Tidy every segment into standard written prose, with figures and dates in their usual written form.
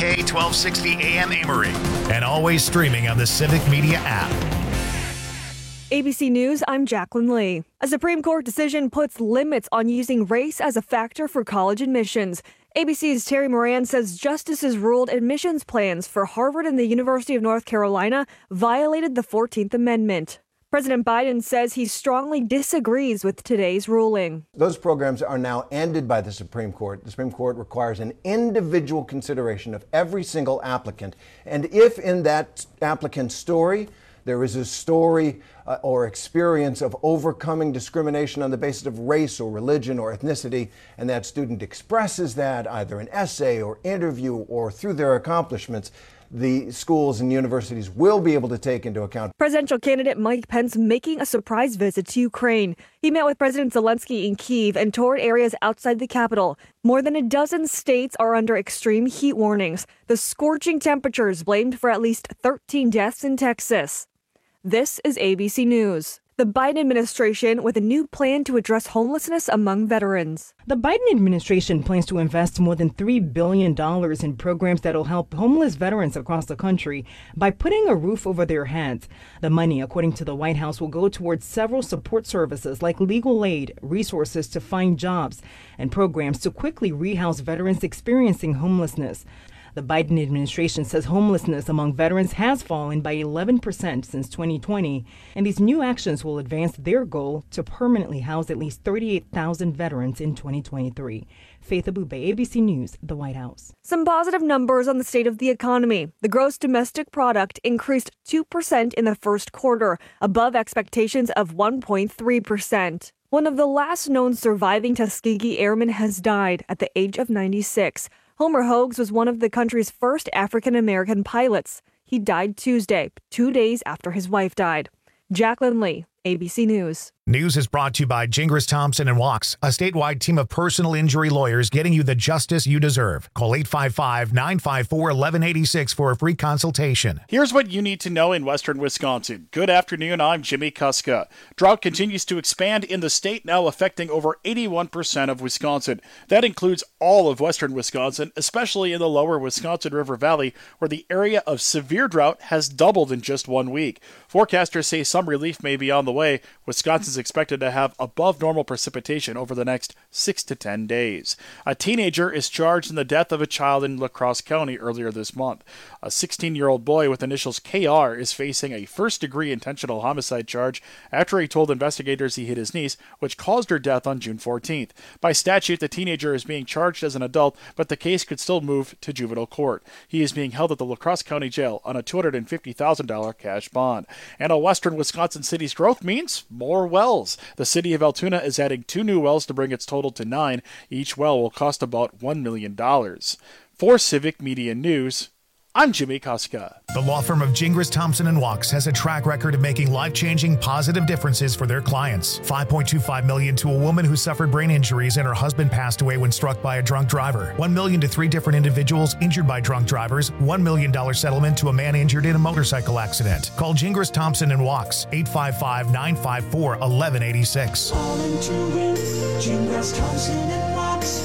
WKZK 1260 AM Amory. And always streaming on the Civic Media app. ABC News, I'm Jacqueline Lee. A Supreme Court decision puts limits on using race as a factor for college admissions. ABC's Terry Moran says justices ruled admissions plans for Harvard and the University of North Carolina violated the 14th Amendment. President Biden says he strongly disagrees with today's ruling. Those programs are now ended by the Supreme Court. The Supreme Court requires an individual consideration of every single applicant. And if in that applicant's story there is a story or experience of overcoming discrimination on the basis of race or religion or ethnicity, and that student expresses that either in essay or interview or through their accomplishments, the schools and universities will be able to take into account. Presidential candidate Mike Pence making a surprise visit to Ukraine. He met with President Zelensky in Kyiv and toured areas outside the capital. More than a dozen states are under extreme heat warnings. The scorching temperatures blamed for at least 13 deaths in Texas. This is ABC News. The Biden administration with a new plan to address homelessness among veterans. The Biden administration plans to invest more than $3 billion in programs that will help homeless veterans across the country by putting a roof over their heads. The money, according to the White House, will go towards several support services like legal aid, resources to find jobs, and programs to quickly rehouse veterans experiencing homelessness. The Biden administration says homelessness among veterans has fallen by 11% since 2020, and these new actions will advance their goal to permanently house at least 38,000 veterans in 2023. Faith Abube, ABC News, the White House. Some positive numbers on the state of the economy. The gross domestic product increased 2% in the first quarter, above expectations of 1.3%. One of the last known surviving Tuskegee Airmen has died at the age of 96. Homer Hogues was one of the country's first African-American pilots. He died Tuesday, 2 days after his wife died. Jacqueline Lee, ABC News. News is brought to you by Gingras Thompson and Walks, a statewide team of personal injury lawyers getting you the justice you deserve. Call 855-954-1186 for a free consultation. Here's what you need to know in western Wisconsin. Good afternoon, I'm Jimmy Kuska. Drought continues to expand in the state, now affecting over 81% of Wisconsin. That includes all of western Wisconsin, especially in the lower Wisconsin River Valley, where the area of severe drought has doubled in just 1 week. Forecasters say some relief may be on the way. Wisconsin is expected to have above normal precipitation over the next 6 to 10 days. A teenager is charged in the death of a child in La Crosse County earlier this month. A 16-year-old boy with initials KR is facing a first-degree intentional homicide charge after he told investigators he hit his niece, which caused her death on June 14th. By statute, the teenager is being charged as an adult, but the case could still move to juvenile court. He is being held at the La Crosse County Jail on a $250,000 cash bond. And a western Wisconsin city's growth means more wells. The city of Altoona is adding 2 new wells to bring its total to 9. Each well will cost about $1 million. For Civic Media News, I'm Jimmy Kuska. The law firm of Gingras Thompson and Walks has a track record of making life-changing positive differences for their clients. $5.25 million to a woman who suffered brain injuries and her husband passed away when struck by a drunk driver. $1 million to 3 different individuals injured by drunk drivers. $1 million settlement to a man injured in a motorcycle accident. Call Gingras Thompson and Walks, 855-954-1186. All into it, Gingras Thompson and Walks,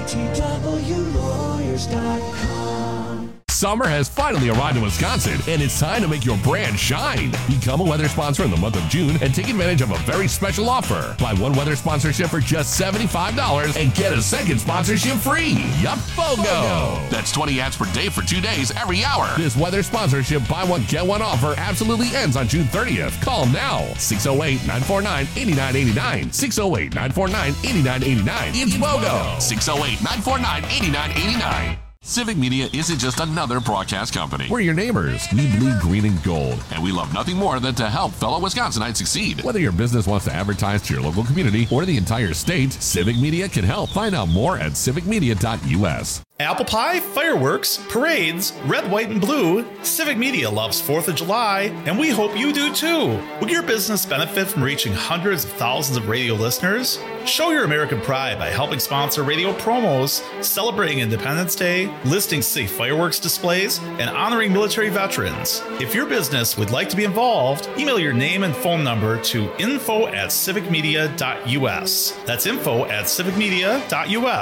GTWLawyers.com. Summer has finally arrived in Wisconsin, and it's time to make your brand shine. Become a weather sponsor in the month of June and take advantage of a very special offer. Buy 1 weather sponsorship for just $75 and get a second sponsorship free. Yup, BOGO! That's 20 ads per day for 2 days every hour. This weather sponsorship buy one, get one offer absolutely ends on June 30th. Call now. 608-949-8989. 608-949-8989. It's BOGO! 608-949-8989. Civic Media isn't just another broadcast company. We're your neighbors. We bleed green and gold. And we love nothing more than to help fellow Wisconsinites succeed. Whether your business wants to advertise to your local community or the entire state, Civic Media can help. Find out more at civicmedia.us. Apple pie, fireworks, parades, red, white, and blue. Civic Media loves 4th of July, and we hope you do too. Would your business benefit from reaching hundreds of thousands of radio listeners? Show your American pride by helping sponsor radio promos, celebrating Independence Day, listing city fireworks displays, and honoring military veterans. If your business would like to be involved, email your name and phone number to info@civicmedia.us. That's info@civicmedia.us.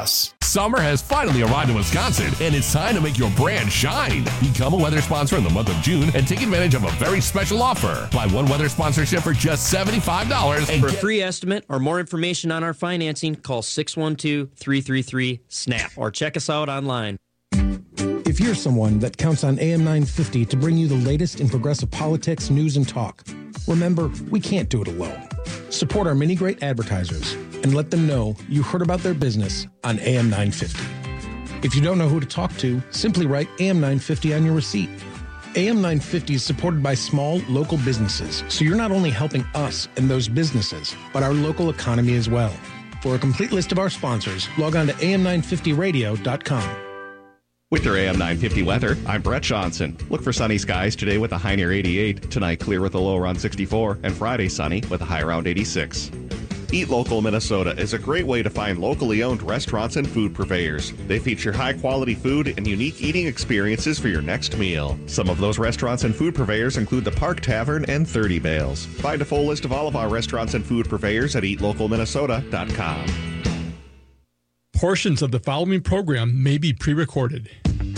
Summer has finally arrived in Wisconsin, and it's time to make your brand shine. Become a weather sponsor in the month of June and take advantage of a very special offer. Buy one weather sponsorship for just $75 and for a free estimate or more information on our financing, call 612-333-SNAP or check us out online. If you're someone that counts on AM 950 to bring you the latest in progressive politics, news, and talk, remember, we can't do it alone. Support our many great advertisers and let them know you heard about their business on AM 950. If you don't know who to talk to, simply write AM 950 on your receipt. AM 950 is supported by small, local businesses, so you're not only helping us and those businesses, but our local economy as well. For a complete list of our sponsors, log on to am950radio.com. With your AM 950 weather, I'm Brett Johnson. Look for sunny skies today with a high near 88, tonight clear with a low around 64, and Friday sunny with a high around 86. Eat Local Minnesota is a great way to find locally owned restaurants and food purveyors. They feature high-quality food and unique eating experiences for your next meal. Some of those restaurants and food purveyors include the Park Tavern and 30 Bales. Find a full list of all of our restaurants and food purveyors at eatlocalminnesota.com. Portions of the following program may be pre-recorded.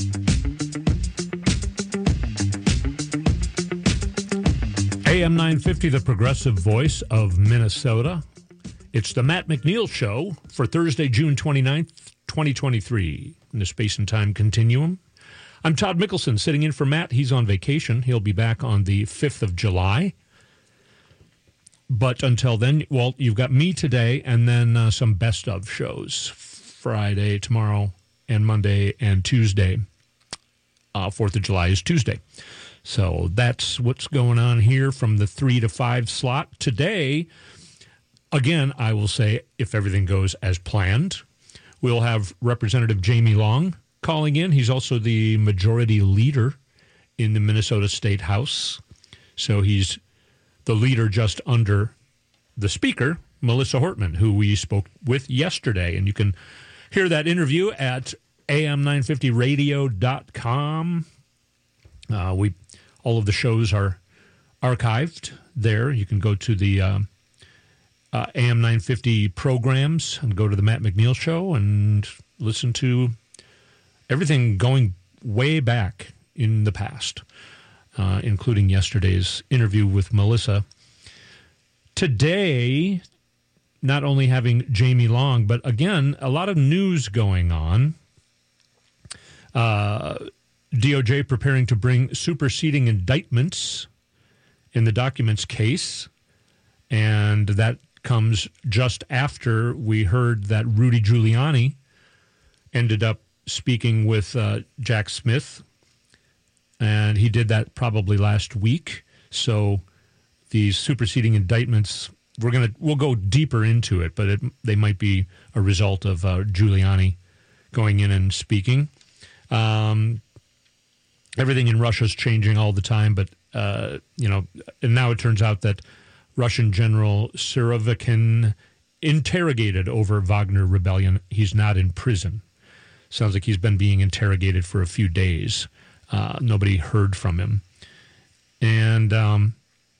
AM 950, the progressive voice of Minnesota. It's the Matt McNeil Show for Thursday, June 29th, 2023, in the Space and Time Continuum. I'm Todd Mickelson, sitting in for Matt. He's on vacation. He'll be back on the 5th of July. But until then, well, you've got me today and then some best of shows. Friday, tomorrow, and Monday, and Tuesday. 4th of July is Tuesday. So that's what's going on here from the 3 to 5 slot. Today, again, I will say, if everything goes as planned, we'll have Representative Jamie Long calling in. He's also the majority leader in the Minnesota State House. So he's the leader just under the Speaker, Melissa Hortman, who we spoke with yesterday. And you can hear that interview at am950radio.com. All of the shows are archived there. You can go to the AM950 programs and go to the Matt McNeil Show and listen to everything going way back in the past, including yesterday's interview with Melissa. Today, not only having Jamie Long, but again, a lot of news going on. DOJ preparing to bring superseding indictments in the documents case, and that comes just after we heard that Rudy Giuliani ended up speaking with Jack Smith, and he did that probably last week. So these superseding indictments, we'll go deeper into it, but they might be a result of Giuliani going in and speaking. Everything in Russia is changing all the time, but and now it turns out that Russian General Surovikin interrogated over Wagner Rebellion. He's not in prison. Sounds like he's been being interrogated for a few days. Nobody heard from him. And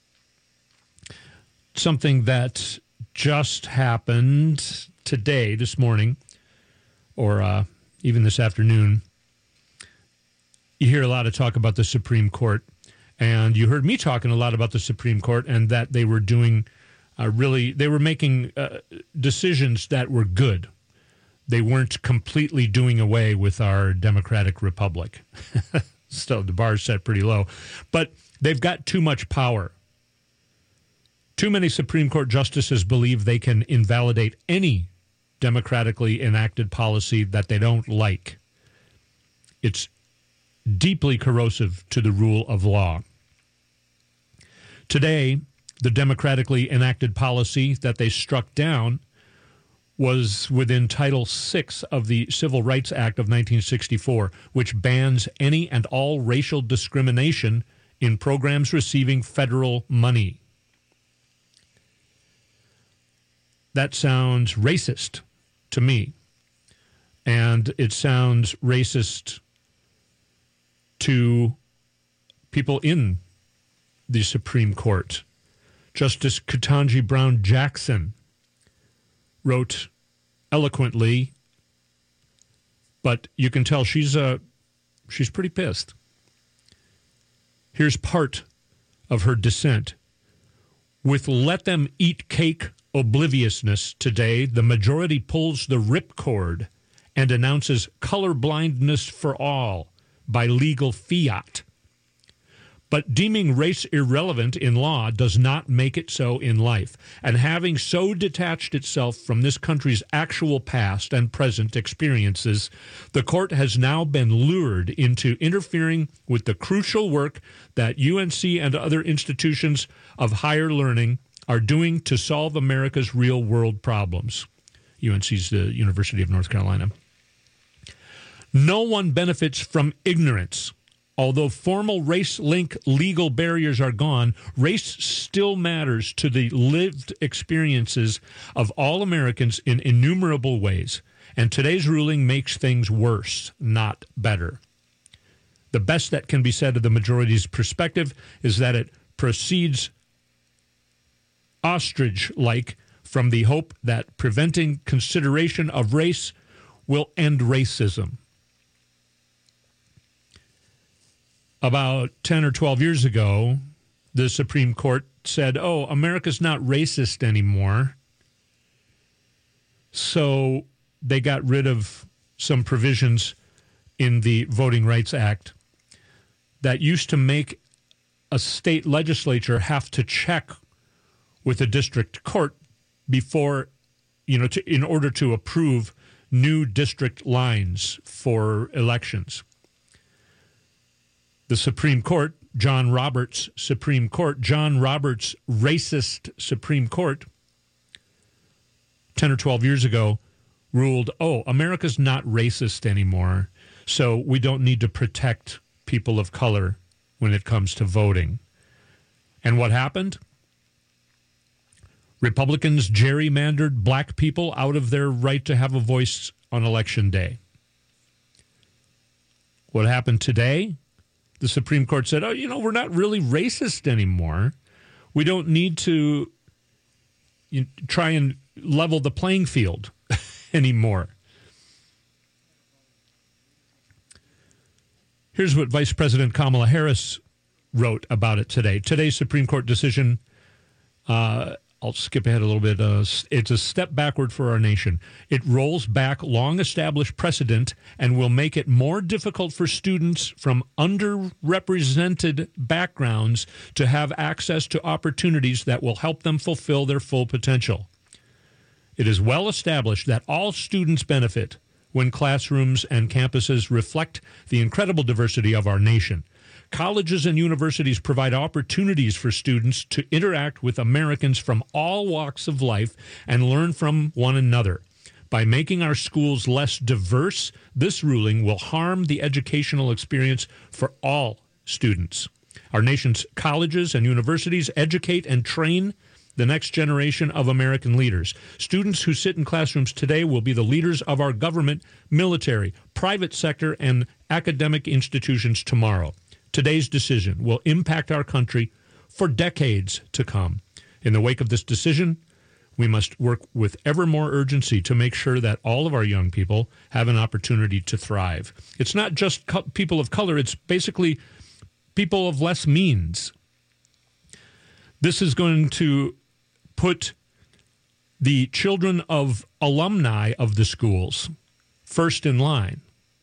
something that just happened today, this morning, or even this afternoon, you hear a lot of talk about the Supreme Court. And you heard me talking a lot about the Supreme Court and that they were doing they were making decisions that were good. They weren't completely doing away with our democratic republic. So the bar's set pretty low. But they've got too much power. Too many Supreme Court justices believe they can invalidate any democratically enacted policy that they don't like. It's deeply corrosive to the rule of law. Today, the democratically enacted policy that they struck down was within Title VI of the Civil Rights Act of 1964, which bans any and all racial discrimination in programs receiving federal money. That sounds racist to me, and it sounds racist to people in the Supreme Court. Justice Ketanji Brown Jackson wrote eloquently But you can tell she's pretty pissed. Here's part of her dissent. With let them eat cake obliviousness today, the majority pulls the ripcord and announces color blindness for all by legal fiat. But deeming race irrelevant in law does not make it so in life. And having so detached itself from this country's actual past and present experiences, the court has now been lured into interfering with the crucial work that UNC and other institutions of higher learning are doing to solve America's real-world problems. UNC's the University of North Carolina. No one benefits from ignorance. Although formal race-link legal barriers are gone, race still matters to the lived experiences of all Americans in innumerable ways. And today's ruling makes things worse, not better. The best that can be said of the majority's perspective is that it proceeds ostrich-like from the hope that preventing consideration of race will end racism. About 10 or 12 years ago, the Supreme Court said, America's not racist anymore. So they got rid of some provisions in the Voting Rights Act that used to make a state legislature have to check with a district court before, in order to approve new district lines for elections. The Supreme Court, John Roberts' racist Supreme Court, 10 or 12 years ago, ruled, America's not racist anymore, so we don't need to protect people of color when it comes to voting. And what happened? Republicans gerrymandered black people out of their right to have a voice on Election Day. What happened today? The Supreme Court said, we're not really racist anymore. We don't need to try and level the playing field anymore. Here's what Vice President Kamala Harris wrote about it today. Today's Supreme Court decision, I'll skip ahead a little bit. It's a step backward for our nation. It rolls back long-established precedent and will make it more difficult for students from underrepresented backgrounds to have access to opportunities that will help them fulfill their full potential. It is well established that all students benefit when classrooms and campuses reflect the incredible diversity of our nation. Colleges and universities provide opportunities for students to interact with Americans from all walks of life and learn from one another. By making our schools less diverse, this ruling will harm the educational experience for all students. Our nation's colleges and universities educate and train the next generation of American leaders. Students who sit in classrooms today will be the leaders of our government, military, private sector, and academic institutions tomorrow. Today's decision will impact our country for decades to come. In the wake of this decision, we must work with ever more urgency to make sure that all of our young people have an opportunity to thrive. It's not just people of color, it's basically people of less means. This is going to put the children of alumni of the schools first in line.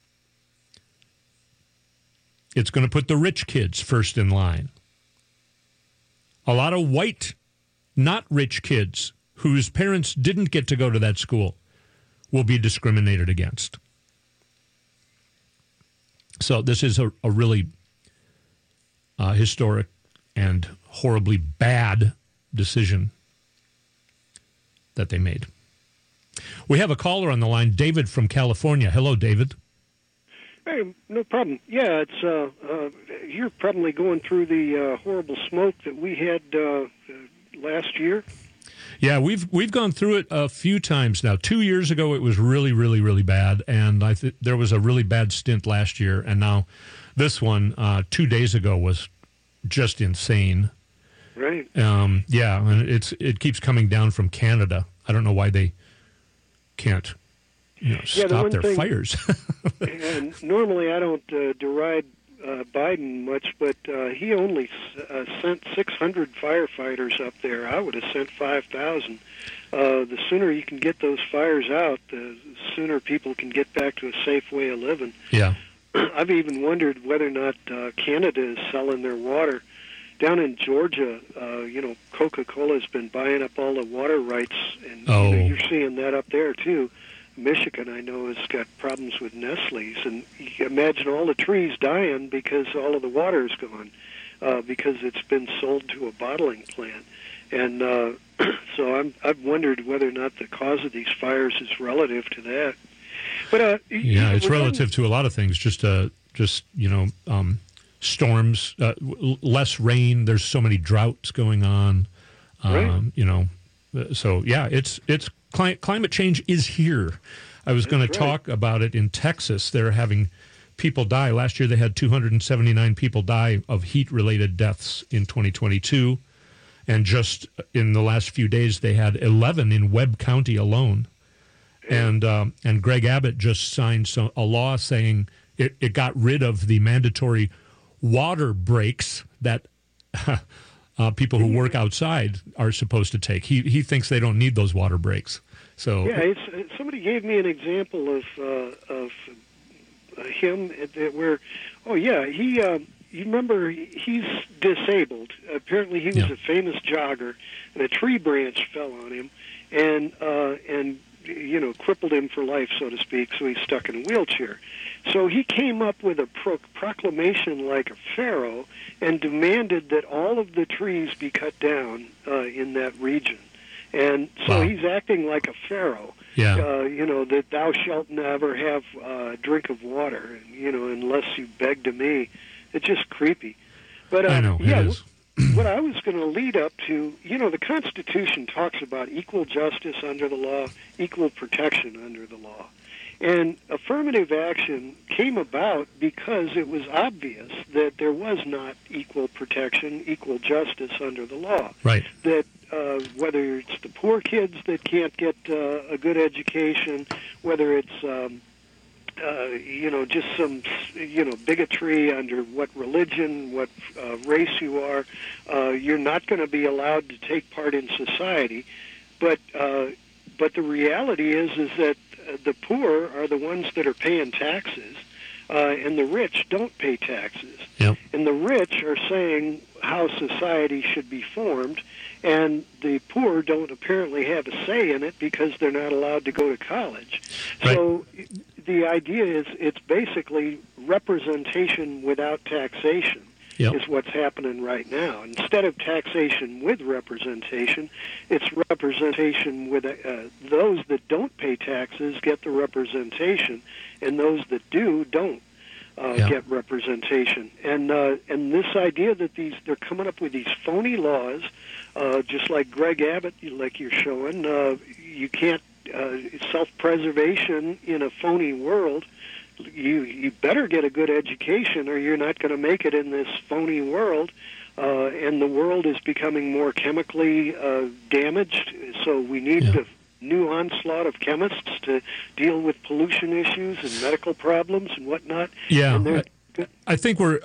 It's going to put the rich kids first in line. A lot of white, not rich kids whose parents didn't get to go to that school will be discriminated against. So this is a really historic and horribly bad decision that they made. We have a caller on the line, David from California. Hello, David. Hey, no problem. Yeah, it's you're probably going through the horrible smoke that we had last year. Yeah, we've gone through it a few times now. 2 years ago, it was really, really, really bad, and there was a really bad stint last year, and now this one 2 days ago was just insane. Right. Yeah, and it keeps coming down from Canada. I don't know why they can't, stop their fires. And normally I don't deride Biden much, but he only sent 600 firefighters up there. I would have sent 5,000. The sooner you can get those fires out, the sooner people can get back to a safe way of living. Yeah. I've even wondered whether or not Canada is selling their water. Down in Georgia, Coca-Cola's been buying up all the water rights, and you're seeing that up there, too. Michigan, I know, has got problems with Nestle's, and you can imagine all the trees dying because all of the water is gone, because it's been sold to a bottling plant. And so I've wondered whether or not the cause of these fires is relative to that. But it's relative to a lot of things. Storms, less rain. There's so many droughts going on. Right. So yeah, it's climate change is here. I was going to talk about it in Texas. They're having people die. Last year they had 279 people die of heat-related deaths in 2022. And just in the last few days, they had 11 in Webb County alone. And Greg Abbott just signed a law saying it got rid of the mandatory water breaks that people who work outside are supposed to take. He thinks they don't need those water breaks. So somebody gave me an example of him where, you remember he's disabled. Apparently he was a famous jogger, and a tree branch fell on him and crippled him for life, so to speak, so he's stuck in a wheelchair. So he came up with a proclamation like a pharaoh and demanded that all of the trees be cut down in that region. And so he's acting like a pharaoh. Yeah. That thou shalt never have a drink of water, unless you beg to me. It's just creepy. But I know, it is. What I was going to lead up to, the Constitution talks about equal justice under the law, equal protection under the law. And affirmative action came about because it was obvious that there was not equal protection, equal justice under the law. Right. That whether it's the poor kids that can't get a good education, whether it's just some, bigotry under what religion, what race you are, you're not going to be allowed to take part in society. But the reality is that the poor are the ones that are paying taxes, and the rich don't pay taxes. Yep. And the rich are saying how society should be formed, and the poor don't apparently have a say in it because they're not allowed to go to college. Right. So the idea is it's basically representation without taxation. Yep. Is what's happening right now. Instead of taxation with representation, it's representation with those that don't pay taxes get the representation, and those that do don't get representation. And this idea that they're coming up with these phony laws, just like Greg Abbott, like you're showing, you can't self-preservation in a phony world. You better get a good education or you're not going to make it in this phony world. And the world is becoming more chemically damaged, so we need the new onslaught of chemists to deal with pollution issues and medical problems and whatnot. Yeah, and I think we're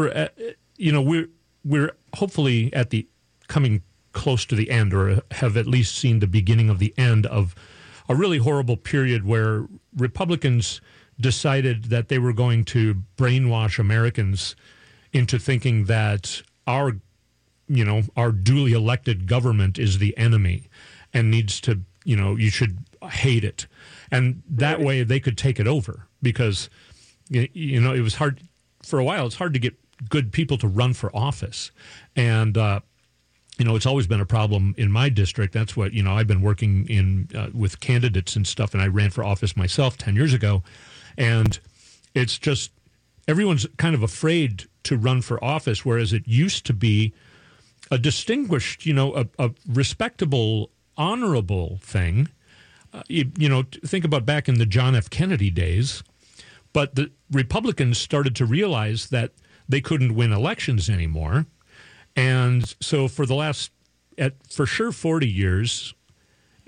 hopefully at the coming close to the end, or have at least seen the beginning of the end of a really horrible period where Republicans decided that they were going to brainwash Americans into thinking that our duly elected government is the enemy and needs to, you should hate it. And that way they could take it over because, it was hard for a while. It's hard to get good people to run for office. And, it's always been a problem in my district. That's what, I've been working with candidates and stuff, and I ran for office myself 10 years ago. And it's just everyone's kind of afraid to run for office, whereas it used to be a distinguished, a respectable, honorable thing. Think about back in the John F. Kennedy days. But the Republicans started to realize that they couldn't win elections anymore. And so for the last, for sure, 40 years,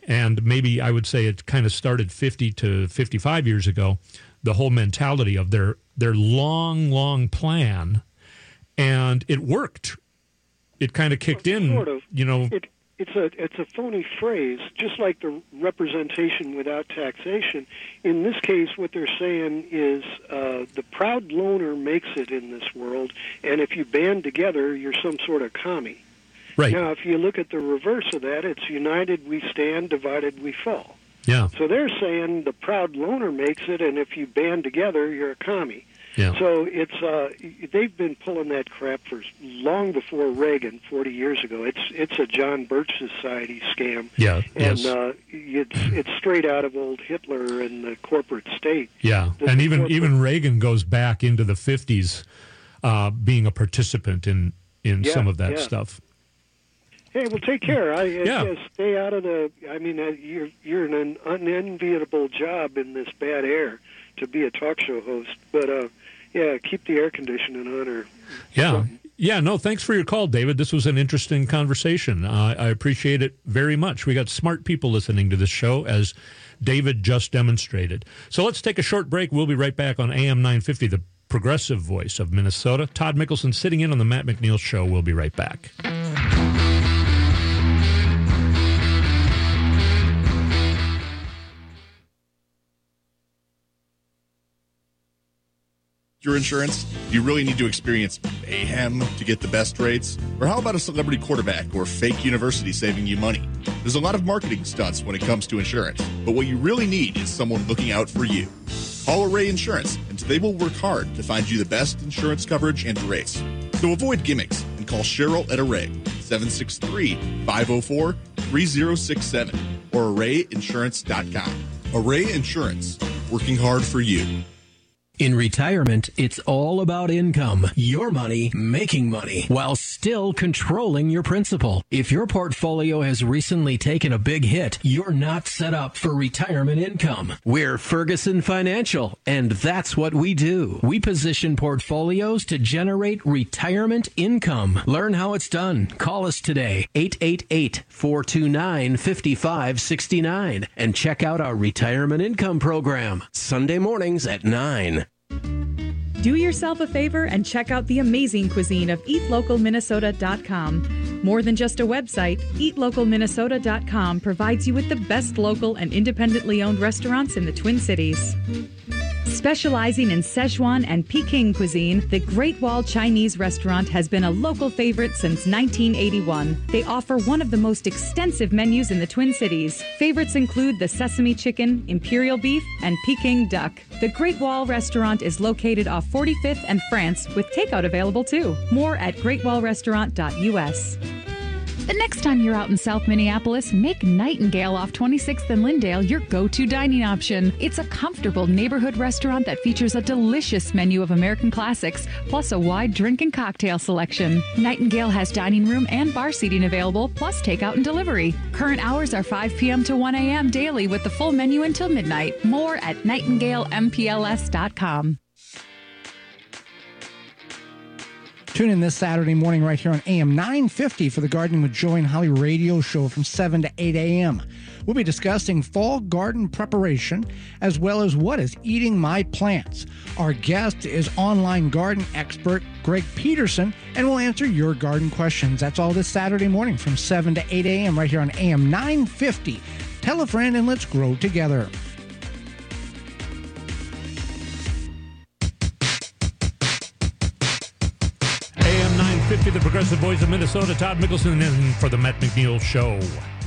and maybe I would say it kind of started 50 to 55 years ago, the whole mentality of their long plan, and it worked. It kind of kicked in, sort of. you know. It's a phony phrase, just like the representation without taxation. In this case, what they're saying is the proud loner makes it in this world, and if you band together, you're some sort of commie. Right. Now, if you look at the reverse of that, it's united we stand, divided we fall. Yeah. So they're saying the proud loner makes it, and if you band together, you're a commie. Yeah. So it's they've been pulling that crap for long before Reagan, 40 years ago. It's a John Birch Society scam. Yeah. And yes. It's straight out of old Hitler and the corporate state. Yeah, and even Reagan goes back into the 50s, being a participant in some of that stuff. Hey, well, take care. Stay out of the. I mean, you're in an unenviable job in this bad air to be a talk show host, but keep the air conditioning on. Or yeah. No, thanks for your call, David. This was an interesting conversation. I appreciate it very much. We got smart people listening to this show, as David just demonstrated. So let's take a short break. We'll be right back on AM 950, the progressive voice of Minnesota. Todd Mickelson sitting in on the Matt McNeil Show. We'll be right back. Your insurance? Do you really need to experience mayhem to get the best rates? Or how about a celebrity quarterback or fake university saving you money? There's a lot of marketing stunts when it comes to insurance, but what you really need is someone looking out for you. Call Array Insurance, and they will work hard to find you the best insurance coverage and rates. So avoid gimmicks and call Cheryl at Array, 763-504-3067, or arrayinsurance.com. Array Insurance, working hard for you. In retirement, it's all about income, your money, making money, while still controlling your principal. If your portfolio has recently taken a big hit, you're not set up for retirement income. We're Ferguson Financial, and that's what we do. We position portfolios to generate retirement income. Learn how it's done. Call us today, 888-429-5569, and check out our retirement income program, Sunday mornings at 9. Do yourself a favor and check out the amazing cuisine of eatlocalminnesota.com. More than just a website, eatlocalminnesota.com provides you with the best local and independently owned restaurants in the Twin Cities. Specializing in Szechuan and Peking cuisine, the Great Wall Chinese restaurant has been a local favorite since 1981. They offer one of the most extensive menus in the Twin Cities. Favorites include the sesame chicken, imperial beef, and Peking duck. The Great Wall restaurant is located off 45th and France, with takeout available too. More at greatwallrestaurant.us. The next time you're out in South Minneapolis, make Nightingale off 26th and Lyndale your go-to dining option. It's a comfortable neighborhood restaurant that features a delicious menu of American classics, plus a wide drink and cocktail selection. Nightingale has dining room and bar seating available, plus takeout and delivery. Current hours are 5 p.m. to 1 a.m. daily with the full menu until midnight. More at nightingalempls.com. Tune in this Saturday morning right here on AM 950 for the Gardening with Joy and Holly radio show from 7 to 8 a.m. We'll be discussing fall garden preparation as well as what is eating my plants. Our guest is online garden expert Greg Peterson, and we'll answer your garden questions. That's all this Saturday morning from 7 to 8 a.m. right here on AM 950. Tell a friend and let's grow together. AM 950, the progressive voice of Minnesota, Todd Mickelson in for the Matt McNeil Show.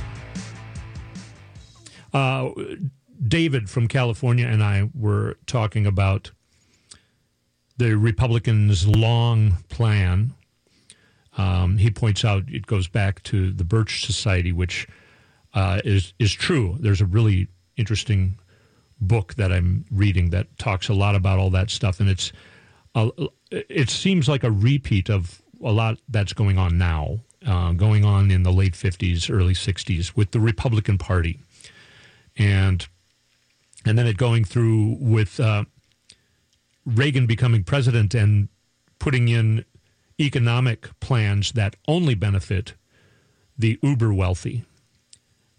David from California and I were talking about the Republicans' long plan. He points out it goes back to the Birch Society, which is true. There's a really interesting book that I'm reading that talks a lot about all that stuff, and it seems like a repeat of a lot that's going on now, going on in the late 50s, early 60s with the Republican Party. And then it going through with Reagan becoming president and putting in economic plans that only benefit the uber wealthy.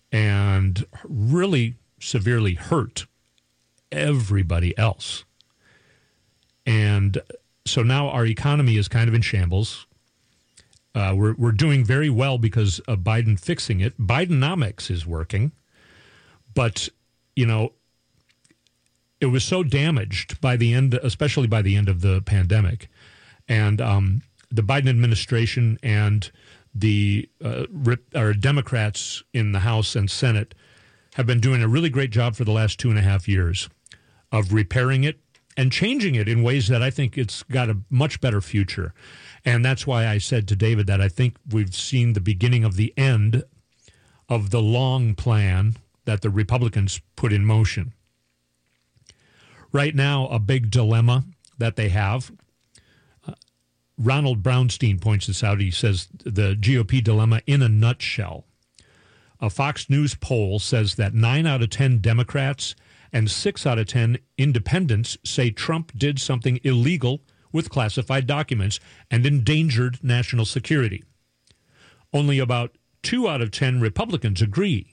and really severely hurt everybody else. And so now our economy is kind of in shambles. We're doing very well because of Biden fixing it. Bidenomics is working. But, you know, it was so damaged by the end, especially by the end of the pandemic. And the Biden administration and the Democrats in the House and Senate have been doing a really great job for the last 2.5 years of repairing it and changing it in ways that I think it's got a much better future. And that's why I said to David that I think we've seen the beginning of the end of the long plan that the Republicans put in motion. Right now, a big dilemma that they have, Ronald Brownstein points this out. He says the GOP dilemma in a nutshell. A Fox News poll says that 9 out of 10 Democrats and 6 out of 10 independents say Trump did something illegal with classified documents and endangered national security. Only about 2 out of 10 Republicans agree.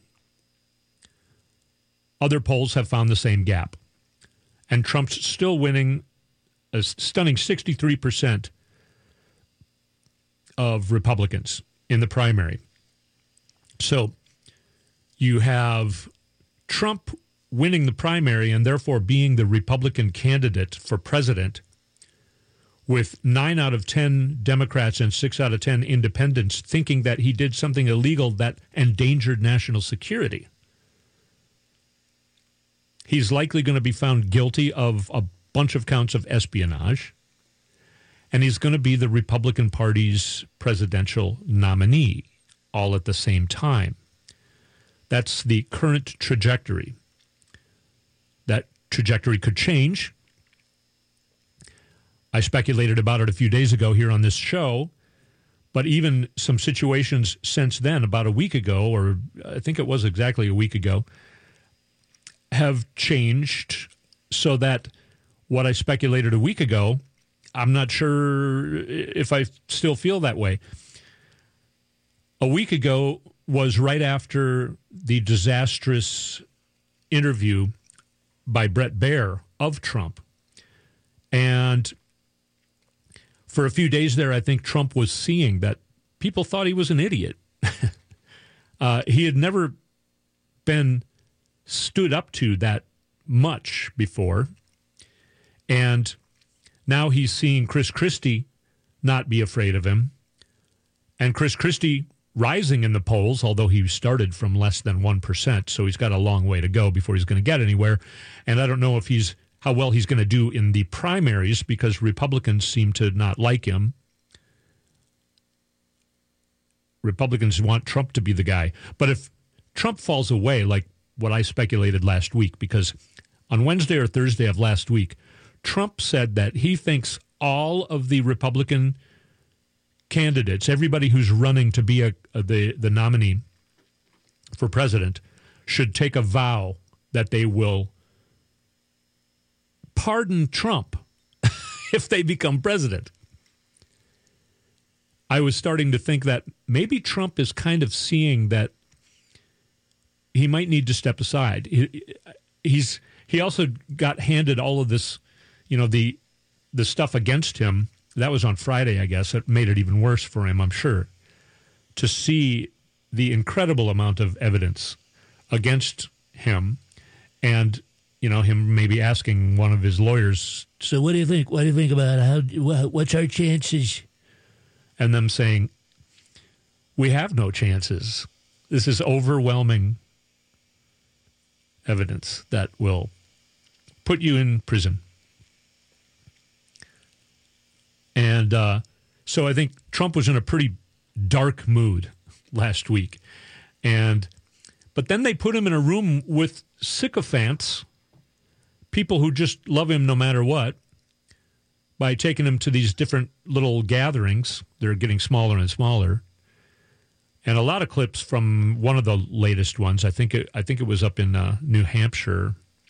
Other polls have found the same gap. And Trump's still winning a stunning 63% of Republicans in the primary. So you have Trump winning the primary and therefore being the Republican candidate for president, with 9 out of 10 Democrats and 6 out of 10 independents thinking that he did something illegal that endangered national security. He's likely going to be found guilty of a bunch of counts of espionage, and he's going to be the Republican Party's presidential nominee all at the same time. That's the current trajectory. That trajectory could change. I speculated about it a few days ago here on this show, but even some situations since then, about a week ago, or I think it was exactly a week ago, have changed so that what I speculated a week ago, I'm not sure if I still feel that way. A week ago was right after the disastrous interview by Bret Baier of Trump. And for a few days there, I think Trump was seeing that people thought he was an idiot. He had never been stood up to that much before. And now he's seeing Chris Christie not be afraid of him. And Chris Christie rising in the polls, although he started from less than 1%, so he's got a long way to go before he's going to get anywhere. And I don't know if how well he's going to do in the primaries, because Republicans seem to not like him. Republicans want Trump to be the guy. But if Trump falls away, like what I speculated last week, because on Wednesday or Thursday of last week, Trump said that he thinks all of the Republican candidates, everybody who's running to be the nominee for president, should take a vow that they will pardon Trump if they become president. I was starting to think that maybe Trump is kind of seeing that he might need to step aside. He also got handed all of this, the stuff against him. That was on Friday, I guess. It made it even worse for him, I'm sure, to see the incredible amount of evidence against him, and him maybe asking one of his lawyers, "So what do you think? What do you think about what's our chances?" And them saying, "We have no chances. This is overwhelming evidence that will put you in prison." And so I think Trump was in a pretty dark mood last week. But then they put him in a room with sycophants, people who just love him no matter what, by taking him to these different little gatherings. They're getting smaller and smaller. And a lot of clips from one of the latest ones. I think it was up in New Hampshire.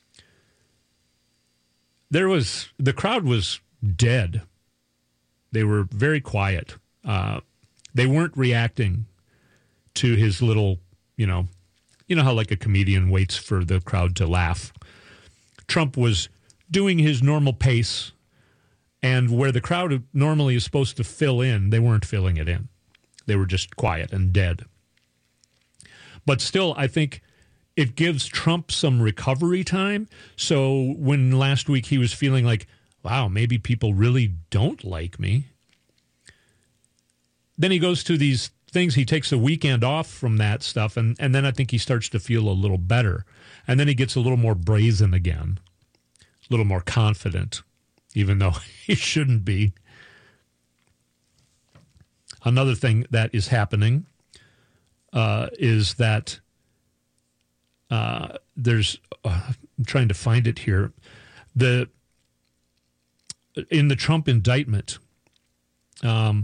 The crowd was dead. They were very quiet. They weren't reacting to his little, You know how like a comedian waits for the crowd to laugh. Trump was doing his normal pace, and where the crowd normally is supposed to fill in, they weren't filling it in. They were just quiet and dead. But still, I think it gives Trump some recovery time. So when last week he was feeling like, wow, maybe people really don't like me, then he goes to these things. He takes a weekend off from that stuff, and then I think he starts to feel a little better. And then he gets a little more brazen again, a little more confident, even though he shouldn't be. Another thing that is happening is that there's, I'm trying to find it here, in the Trump indictment, a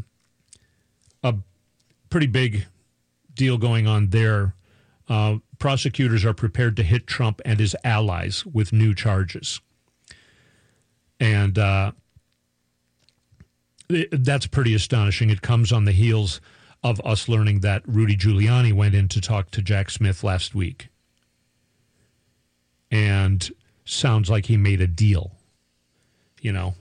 pretty big deal going on there. Prosecutors are prepared to hit Trump and his allies with new charges. And that's pretty astonishing. It comes on the heels of us learning that Rudy Giuliani went in to talk to Jack Smith last week. And sounds like he made a deal, you know.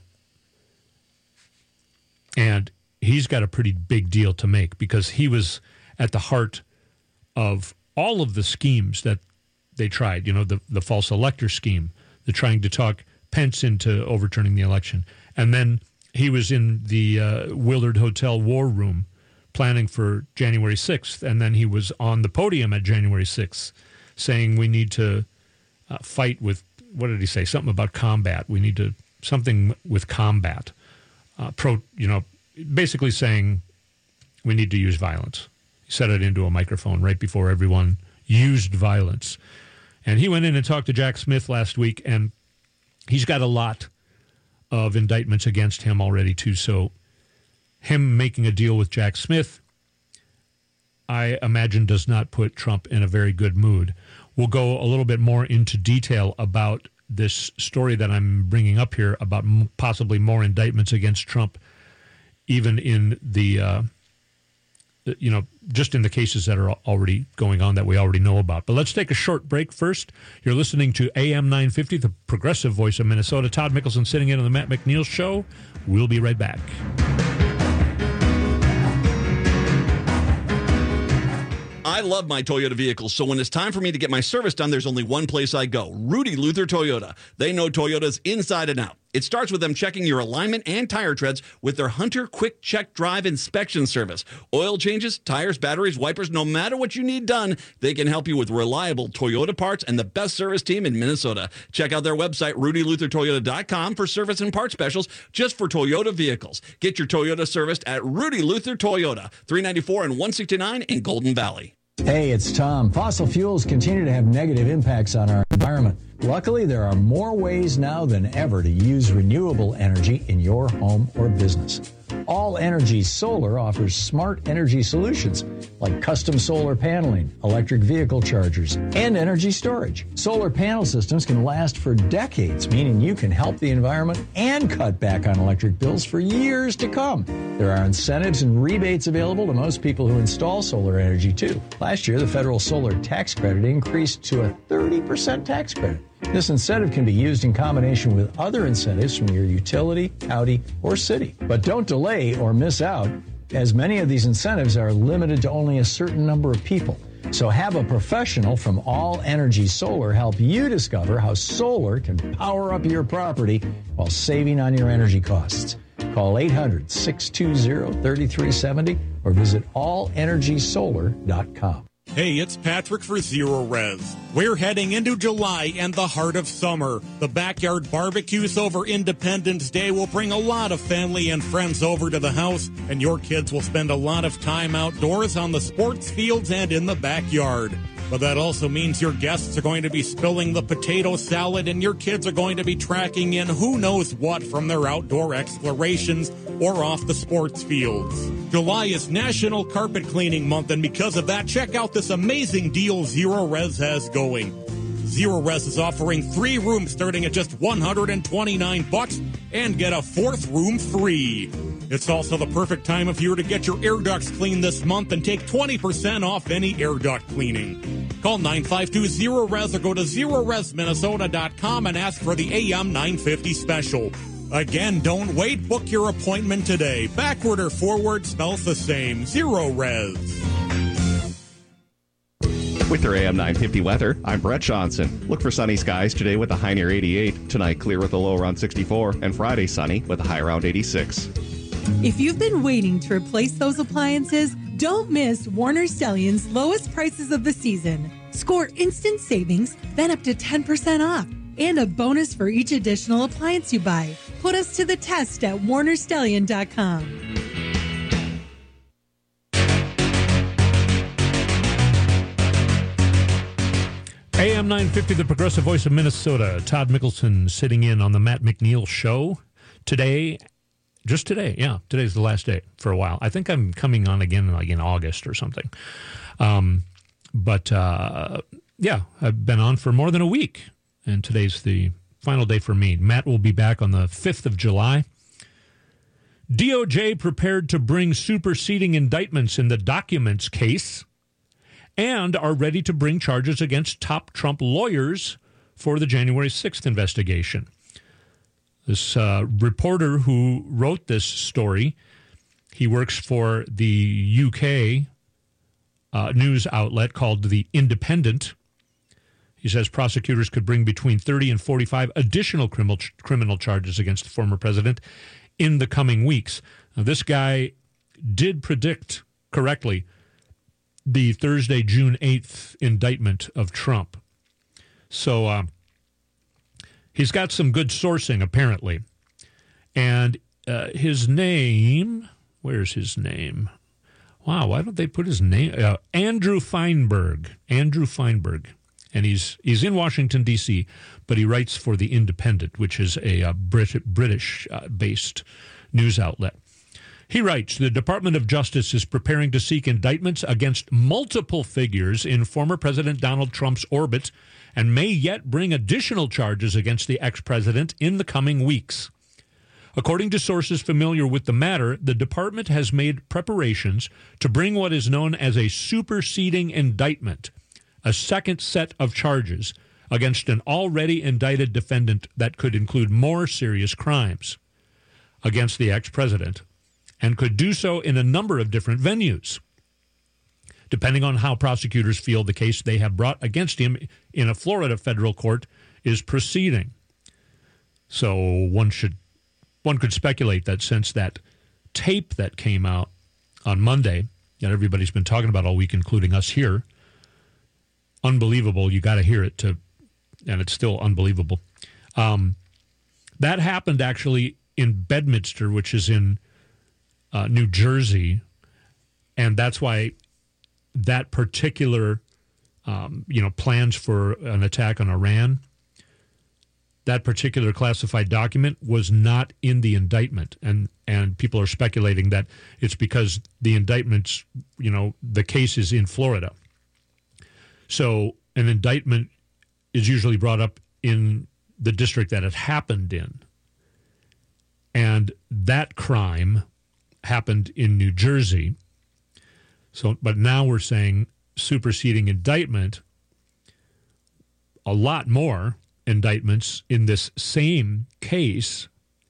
And he's got a pretty big deal to make because he was at the heart of all of the schemes that they tried, you know, the false elector scheme, the trying to talk Pence into overturning the election. And then he was in the Willard Hotel war room planning for January 6th. And then he was on the podium at January 6th saying we need to fight with, what did he say? Something about combat. We need to, something with combat. Basically saying we need to use violence. He said it into a microphone right before everyone used violence. And he went in and talked to Jack Smith last week, and he's got a lot of indictments against him already, too. So him making a deal with Jack Smith, I imagine, does not put Trump in a very good mood. We'll go a little bit more into detail about this story that I'm bringing up here about possibly more indictments against Trump, even in the, just in the cases that are already going on that we already know about. But let's take a short break first. You're listening to AM 950, the progressive voice of Minnesota. Todd Mickelson sitting in on the Matt McNeil Show. We'll be right back. I love my Toyota vehicles, so when it's time for me to get my service done, there's only one place I go, Rudy Luther Toyota. They know Toyotas inside and out. It starts with them checking your alignment and tire treads with their Hunter Quick Check Drive inspection service. Oil changes, tires, batteries, wipers, no matter what you need done, they can help you with reliable Toyota parts and the best service team in Minnesota. Check out their website, RudyLutherToyota.com, for service and part specials just for Toyota vehicles. Get your Toyota serviced at Rudy Luther Toyota, 394 and 169 in Golden Valley. Hey, it's Tom. Fossil fuels continue to have negative impacts on our environment. Luckily, there are more ways now than ever to use renewable energy in your home or business. All Energy Solar offers smart energy solutions like custom solar paneling, electric vehicle chargers, and energy storage. Solar panel systems can last for decades, meaning you can help the environment and cut back on electric bills for years to come. There are incentives and rebates available to most people who install solar energy, too. Last year, the federal solar tax credit increased to a 30% tax credit. This incentive can be used in combination with other incentives from your utility, county, or city. But don't delay or miss out, as many of these incentives are limited to only a certain number of people. So have a professional from All Energy Solar help you discover how solar can power up your property while saving on your energy costs. Call 800-620-3370 or visit allenergysolar.com. Hey, it's Patrick for Zero Res. We're heading into July and the heart of summer. The backyard barbecues over Independence Day will bring a lot of family and friends over to the house, and your kids will spend a lot of time outdoors on the sports fields and in the backyard. But that also means your guests are going to be spilling the potato salad, and your kids are going to be tracking in who knows what from their outdoor explorations or off the sports fields. July is National Carpet Cleaning Month, and because of that, check out this amazing deal Zero Res has going. Zero Res is offering 3 rooms starting at just $129 and get a 4th room free. It's also the perfect time of year to get your air ducts cleaned this month and take 20% off any air duct cleaning. Call 952-0RES or go to ZeroResMinnesota.com and ask for the AM 950 special. Again, don't wait. Book your appointment today. Backward or forward smells the same. Zero Res. With your AM 950 weather, I'm Brett Johnson. Look for sunny skies today with a high near 88. Tonight, clear with a low around 64. And Friday, sunny with a high around 86. If you've been waiting to replace those appliances, don't miss Warner Stellian's lowest prices of the season. Score instant savings, then up to 10% off, and a bonus for each additional appliance you buy. Put us to the test at WarnerStellian.com. AM 950, the progressive voice of Minnesota. Todd Mickelson sitting in on the Matt McNeil Show today. Just today, yeah. Today's the last day for a while. I think I'm coming on again like in August or something. Yeah, I've been on for more than a week, and today's the final day for me. Matt will be back on the 5th of July. DOJ prepared to bring superseding indictments in the documents case and are ready to bring charges against top Trump lawyers for the January 6th investigation. This reporter who wrote this story, he works for the UK news outlet called The Independent. He says prosecutors could bring between 30 and 45 additional criminal charges against the former president in the coming weeks. Now, this guy did predict correctly the Thursday, June 8th indictment of Trump. So he's got some good sourcing, apparently. And his name, where's his name? Wow, why don't they put his name? Andrew Feinberg. Andrew Feinberg. And he's in Washington, D.C., but he writes for The Independent, which is a British-based news outlet. He writes, the Department of Justice is preparing to seek indictments against multiple figures in former President Donald Trump's orbit and may yet bring additional charges against the ex-president in the coming weeks. According to sources familiar with the matter, the department has made preparations to bring what is known as a superseding indictment, a second set of charges against an already indicted defendant that could include more serious crimes against the ex-president, and could do so in a number of different venues, depending on how prosecutors feel the case they have brought against him in a Florida federal court is proceeding. So one could speculate that since that tape that came out on Monday, that everybody's been talking about all week, including us here, unbelievable, you got to hear it, and it's still unbelievable. That happened actually in Bedminster, which is in New Jersey, and that's why that particular, plans for an attack on Iran, that particular classified document was not in the indictment, and people are speculating that it's because the indictments, the case is in Florida. So an indictment is usually brought up in the district that it happened in, and that crime happened in New Jersey. So, but now we're saying superseding indictment, a lot more indictments in this same case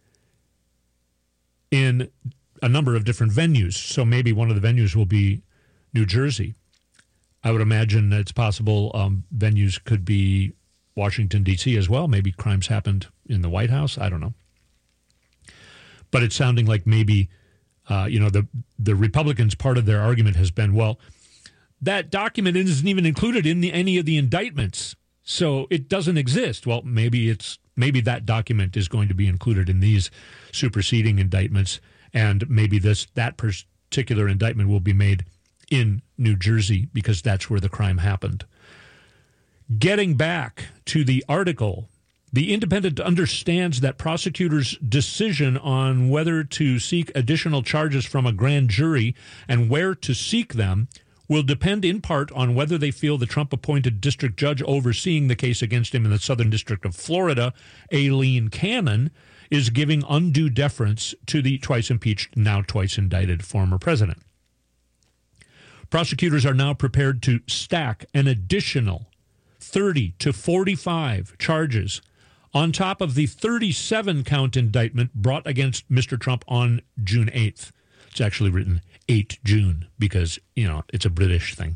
in a number of different venues. So maybe one of the venues will be New Jersey. I would imagine that it's possible venues could be Washington, D.C. as well. Maybe crimes happened in the White House. I don't know. But it's sounding like maybe the Republicans, part of their argument has been, well, that document isn't even included in any of the indictments, so it doesn't exist. Well, maybe that document is going to be included in these superseding indictments, and maybe that particular indictment will be made in New Jersey because that's where the crime happened. Getting back to the article, The Independent understands that prosecutors' decision on whether to seek additional charges from a grand jury and where to seek them will depend in part on whether they feel the Trump-appointed district judge overseeing the case against him in the Southern District of Florida, Aileen Cannon, is giving undue deference to the twice impeached, now twice indicted former president. Prosecutors are now prepared to stack an additional 30 to 45 charges on top of the 37-count indictment brought against Mr. Trump on June 8th. It's actually written 8 June because, it's a British thing.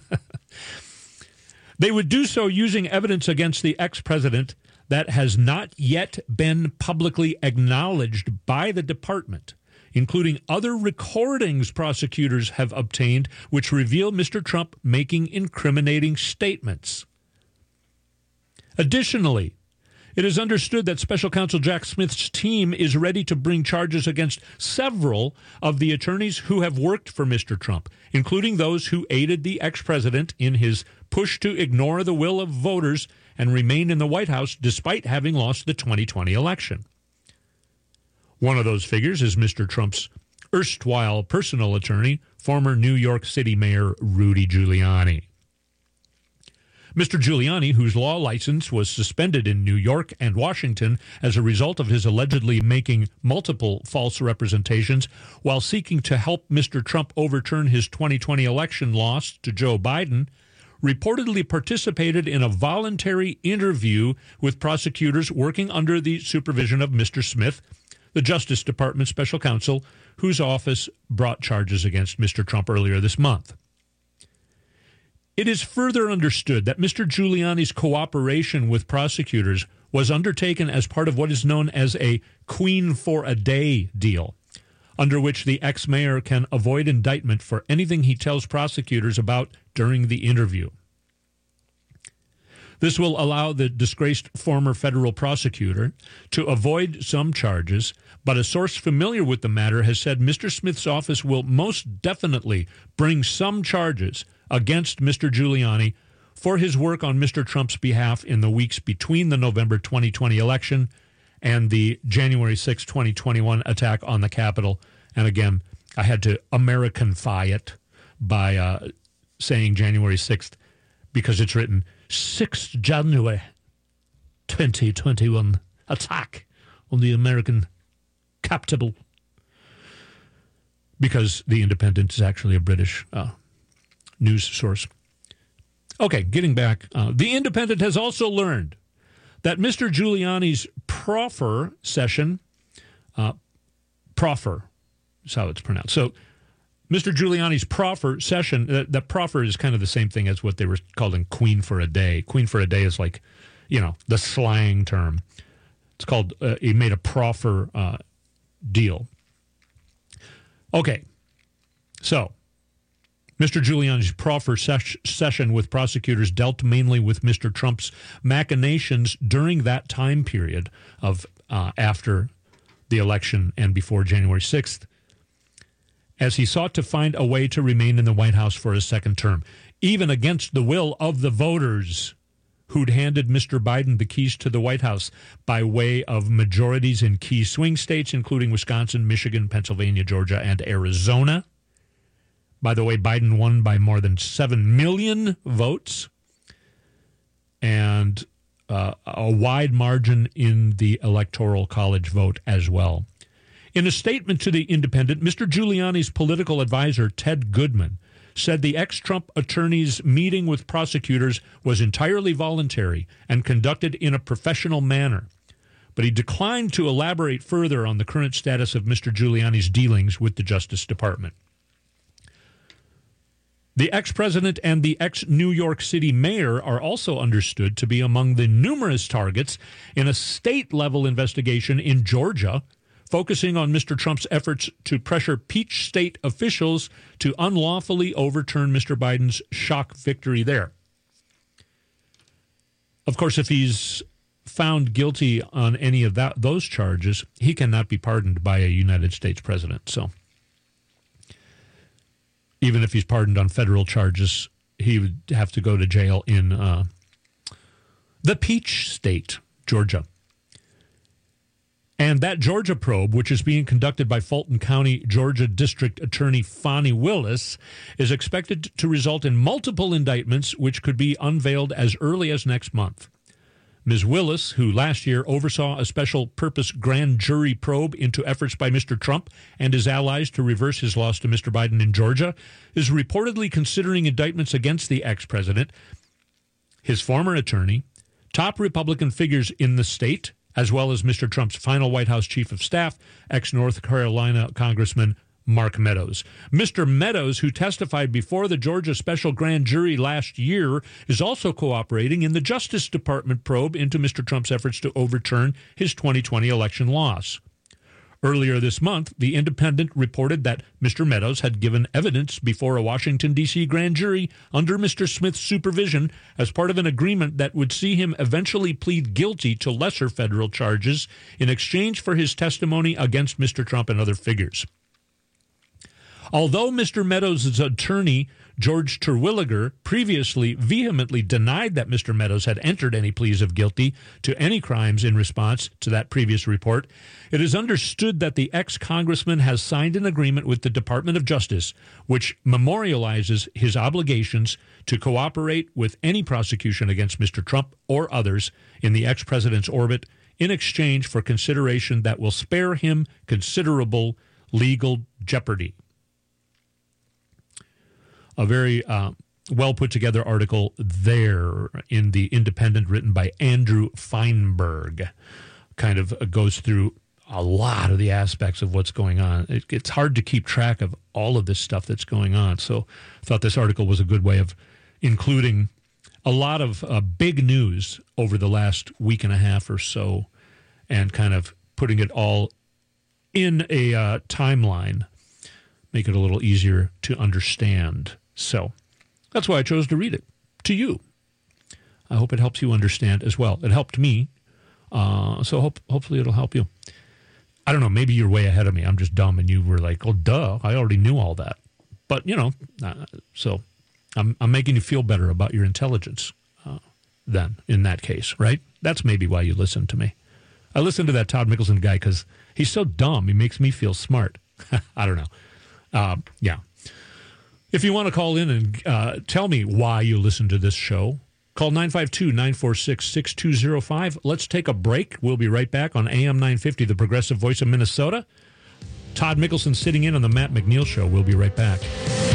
They would do so using evidence against the ex-president that has not yet been publicly acknowledged by the department, including other recordings prosecutors have obtained which reveal Mr. Trump making incriminating statements. Additionally, it is understood that Special Counsel Jack Smith's team is ready to bring charges against several of the attorneys who have worked for Mr. Trump, including those who aided the ex-president in his push to ignore the will of voters and remain in the White House despite having lost the 2020 election. One of those figures is Mr. Trump's erstwhile personal attorney, former New York City Mayor Rudy Giuliani. Mr. Giuliani, whose law license was suspended in New York and Washington as a result of his allegedly making multiple false representations while seeking to help Mr. Trump overturn his 2020 election loss to Joe Biden, reportedly participated in a voluntary interview with prosecutors working under the supervision of Mr. Smith, the Justice Department special counsel, whose office brought charges against Mr. Trump earlier this month. It is further understood that Mr. Giuliani's cooperation with prosecutors was undertaken as part of what is known as a Queen for a Day deal, under which the ex-mayor can avoid indictment for anything he tells prosecutors about during the interview. This will allow the disgraced former federal prosecutor to avoid some charges, but a source familiar with the matter has said Mr. Smith's office will most definitely bring some charges against Mr. Giuliani for his work on Mr. Trump's behalf in the weeks between the November 2020 election and the January 6, 2021 attack on the Capitol. And again, I had to Americanify it by saying January 6th because it's written 6th January 2021 attack on the American Capitol, because The Independent is actually a British news source. Okay, getting back. The Independent has also learned that Mr. Giuliani's proffer session, proffer is how it's pronounced. So Mr. Giuliani's proffer session, that proffer is kind of the same thing as what they were calling Queen for a Day. Queen for a Day is like, the slang term. It's called, he made a proffer deal. Okay, so Mr. Giuliani's proffer session with prosecutors dealt mainly with Mr. Trump's machinations during that time period of after the election and before January 6th, as he sought to find a way to remain in the White House for a second term, even against the will of the voters who'd handed Mr. Biden the keys to the White House by way of majorities in key swing states, including Wisconsin, Michigan, Pennsylvania, Georgia, and Arizona. By the way, Biden won by more than 7 million votes and a wide margin in the Electoral College vote as well. In a statement to The Independent, Mr. Giuliani's political advisor, Ted Goodman, said the ex-Trump attorney's meeting with prosecutors was entirely voluntary and conducted in a professional manner. But he declined to elaborate further on the current status of Mr. Giuliani's dealings with the Justice Department. The ex-president and the ex-New York City mayor are also understood to be among the numerous targets in a state-level investigation in Georgia, focusing on Mr. Trump's efforts to pressure Peach State officials to unlawfully overturn Mr. Biden's shock victory there. Of course, if he's found guilty on any of those charges, he cannot be pardoned by a United States president. So even if he's pardoned on federal charges, he would have to go to jail in the Peach State, Georgia. And that Georgia probe, which is being conducted by Fulton County, Georgia District Attorney Fani Willis, is expected to result in multiple indictments, which could be unveiled as early as next month. Ms. Willis, who last year oversaw a special purpose grand jury probe into efforts by Mr. Trump and his allies to reverse his loss to Mr. Biden in Georgia, is reportedly considering indictments against the ex-president, his former attorney, top Republican figures in the state, as well as Mr. Trump's final White House chief of staff, ex-North Carolina Congressman Mark Meadows. Mr. Meadows, who testified before the Georgia special grand jury last year, is also cooperating in the Justice Department probe into Mr. Trump's efforts to overturn his 2020 election loss. Earlier this month, The Independent reported that Mr. Meadows had given evidence before a Washington, D.C. grand jury under Mr. Smith's supervision as part of an agreement that would see him eventually plead guilty to lesser federal charges in exchange for his testimony against Mr. Trump and other figures. Although Mr. Meadows' attorney, George Terwilliger, previously vehemently denied that Mr. Meadows had entered any pleas of guilty to any crimes in response to that previous report, it is understood that the ex-congressman has signed an agreement with the Department of Justice, which memorializes his obligations to cooperate with any prosecution against Mr. Trump or others in the ex-president's orbit in exchange for consideration that will spare him considerable legal jeopardy. A very well put together article there in The Independent written by Andrew Feinberg. Kind of goes through a lot of the aspects of what's going on. It's hard to keep track of all of this stuff that's going on. So I thought this article was a good way of including a lot of big news over the last week and a half or so and kind of putting it all in a timeline, make it a little easier to understand. So that's why I chose to read it to you. I hope it helps you understand as well. It helped me, so hopefully it'll help you. I don't know, maybe you're way ahead of me. I'm just dumb and you were like, oh, duh, I already knew all that. But, you know, so I'm making you feel better about your intelligence then, in that case, right? That's maybe why you listen to me. I listen to that Todd Mickelson guy because he's so dumb. He makes me feel smart. I don't know. Yeah. If you want to call in and tell me why you listen to this show, call 952-946-6205. Let's take a break. We'll be right back on AM 950, the progressive voice of Minnesota. Todd Mickelson sitting in on the Matt McNeil Show. We'll be right back.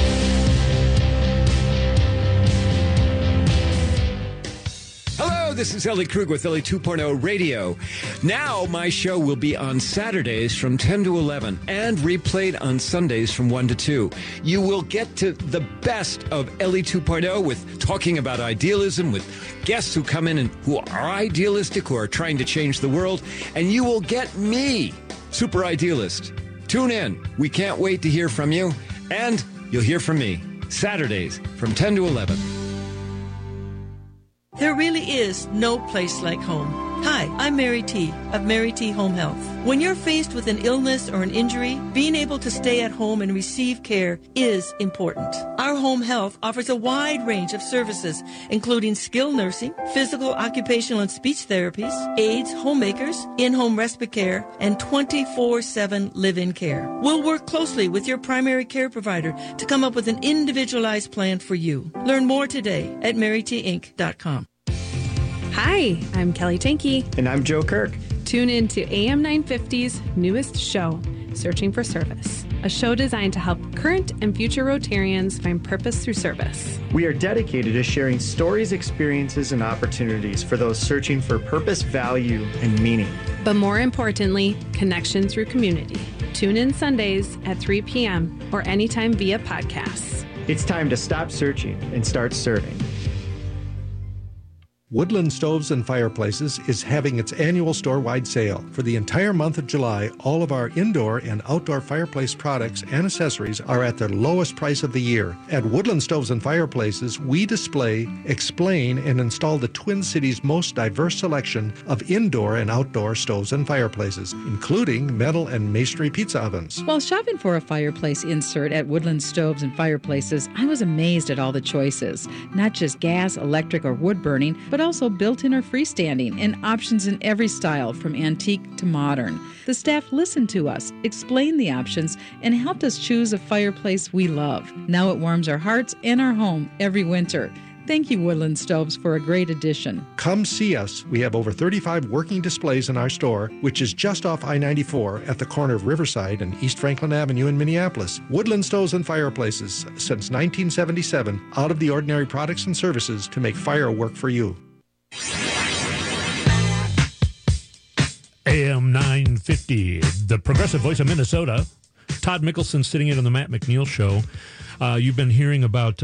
This is Ellie Krug with Ellie 2.0 Radio. Now my show will be on Saturdays from 10 to 11 and replayed on Sundays from 1 to 2. You will get to the best of Ellie 2.0 with talking about idealism with guests who come in and who are idealistic, who are trying to change the world. And you will get me, Super Idealist. Tune in. We can't wait to hear from you. And you'll hear from me Saturdays from 10 to 11. There really is no place like home. Hi, I'm Mary T. of Mary T. Home Health. When you're faced with an illness or an injury, being able to stay at home and receive care is important. Our Home Health offers a wide range of services, including skilled nursing, physical, occupational, and speech therapies, aides, homemakers, in-home respite care, and 24/7 live-in care. We'll work closely with your primary care provider to come up with an individualized plan for you. Learn more today at marytinc.com. Hi, I'm Kelly Tankey. And I'm Joe Kirk. Tune in to AM 950's newest show, Searching for Service, a show designed to help current and future Rotarians find purpose through service. We are dedicated to sharing stories, experiences, and opportunities for those searching for purpose, value, and meaning. But more importantly, connection through community. Tune in Sundays at 3 p.m. or anytime via podcasts. It's time to stop searching and start serving. Woodland Stoves and Fireplaces is having its annual store-wide sale. For the entire month of July, all of our indoor and outdoor fireplace products and accessories are at their lowest price of the year. At Woodland Stoves and Fireplaces, we display, explain, and install the Twin Cities' most diverse selection of indoor and outdoor stoves and fireplaces, including metal and masonry pizza ovens. While shopping for a fireplace insert at Woodland Stoves and Fireplaces, I was amazed at all the choices. Not just gas, electric, or wood burning, but also built-in or freestanding, and options in every style from antique to modern. The staff listened to us, explained the options, and helped us choose a fireplace we love. Now it warms our hearts and our home every winter. Thank you, Woodland Stoves, for a great addition. Come see us. We have over 35 working displays in our store, which is just off I-94 at the corner of Riverside and East Franklin Avenue in Minneapolis. Woodland Stoves and Fireplaces, since 1977, out of the ordinary products and services to make fire work for you. AM 950, the progressive voice of Minnesota. Todd Mickelson sitting in on the Matt McNeil Show. You've been hearing about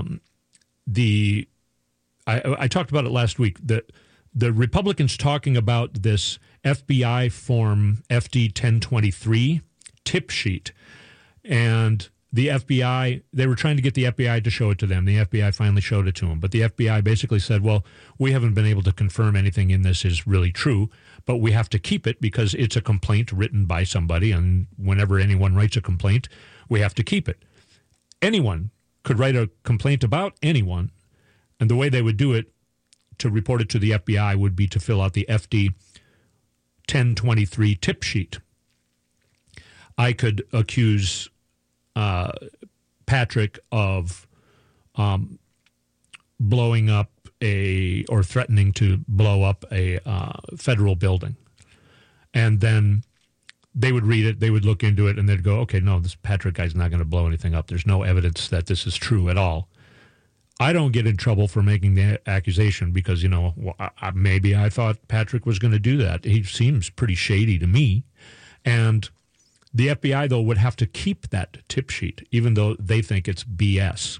I talked about it last week, the Republicans talking about this FBI form FD 1023 tip sheet. And the FBI, they were trying to get the FBI to show it to them. The FBI finally showed it to them. But the FBI basically said, well, we haven't been able to confirm anything in this is really true, but we have to keep it because it's a complaint written by somebody. And whenever anyone writes a complaint, we have to keep it. Anyone could write a complaint about anyone. And the way they would do it to report it to the FBI would be to fill out the FD 1023 tip sheet. I could accuse Patrick of blowing up or threatening to blow up a federal building. And then they would read it, they would look into it, and they'd go, okay, no, this Patrick guy's not going to blow anything up. There's no evidence that this is true at all. I don't get in trouble for making the accusation because, maybe I thought Patrick was going to do that. He seems pretty shady to me. And the FBI, though, would have to keep that tip sheet, even though they think it's BS.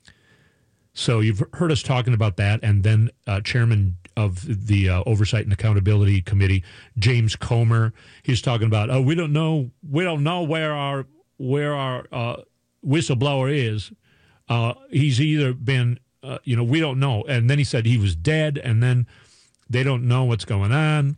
So you've heard us talking about that. And then Chairman of the Oversight and Accountability Committee, James Comer, he's talking about, we don't know where our whistleblower is. He's either been, we don't know. And then he said he was dead, and then they don't know what's going on.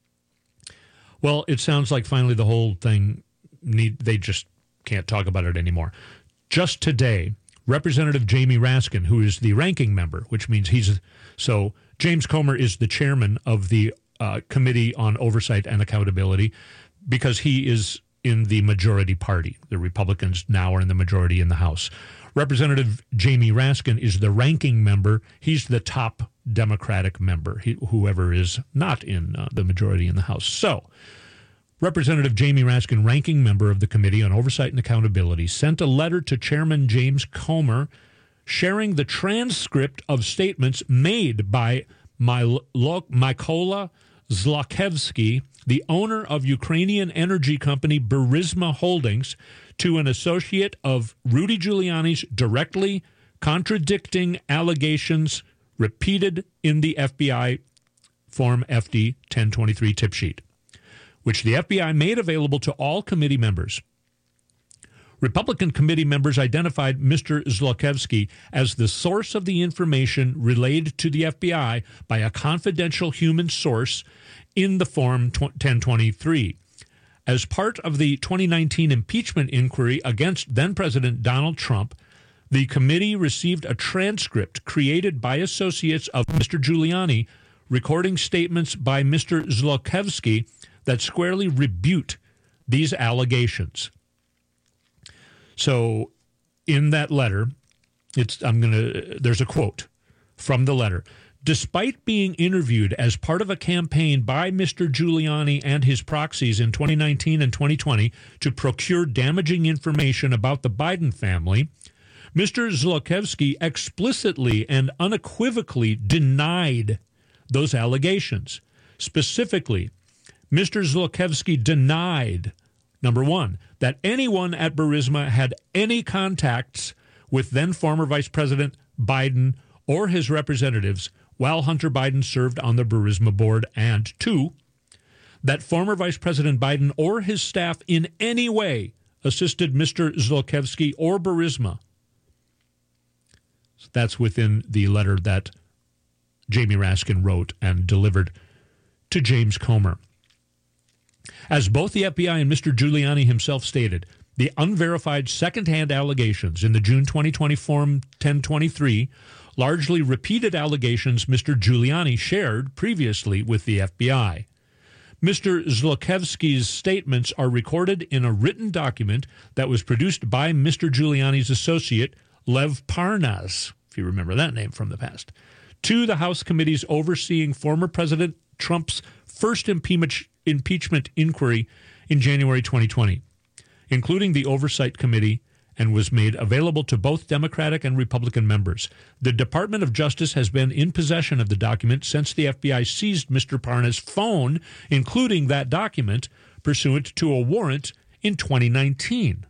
Well, it sounds like finally the whole thing, they just can't talk about it anymore. Just today, Representative Jamie Raskin, who is the ranking member, which means James Comer is the chairman of the Committee on Oversight and Accountability because he is in the majority party. The Republicans now are in the majority in the House. Representative Jamie Raskin is the ranking member. He's the top Democratic member, whoever is not in the majority in the House. So, Representative Jamie Raskin, ranking member of the Committee on Oversight and Accountability, sent a letter to Chairman James Comer sharing the transcript of statements made by Mykola Zlochevsky, the owner of Ukrainian energy company Burisma Holdings, to an associate of Rudy Giuliani's directly contradicting allegations repeated in the FBI Form FD 1023 tip sheet, which the FBI made available to all committee members. Republican committee members identified Mr. Zlochevsky as the source of the information relayed to the FBI by a confidential human source in the Form 1023. As part of the 2019 impeachment inquiry against then-President Donald Trump, the committee received a transcript created by associates of Mr. Giuliani recording statements by Mr. Zlochevsky that squarely rebut these allegations. So in that letter, there's a quote from the letter. Despite being interviewed as part of a campaign by Mr. Giuliani and his proxies in 2019 and 2020 to procure damaging information about the Biden family, Mr. Zlochevsky explicitly and unequivocally denied those allegations. Specifically, Mr. Zlochevsky denied, number one, that anyone at Burisma had any contacts with then-former Vice President Biden or his representatives while Hunter Biden served on the Burisma board, and two, that former Vice President Biden or his staff in any way assisted Mr. Zlochevsky or Burisma. So that's within the letter that Jamie Raskin wrote and delivered to James Comer. As both the FBI and Mr. Giuliani himself stated, the unverified secondhand allegations in the June 2020 Form 1023 largely repeated allegations Mr. Giuliani shared previously with the FBI. Mr. Zlochevsky's statements are recorded in a written document that was produced by Mr. Giuliani's associate, Lev Parnas, if you remember that name from the past, to the House committees overseeing former President Trump's first impeachment inquiry in January 2020, including the Oversight Committee, and was made available to both Democratic and Republican members. The Department of Justice has been in possession of the document since the FBI seized Mr. Parna's phone, including that document, pursuant to a warrant in 2019.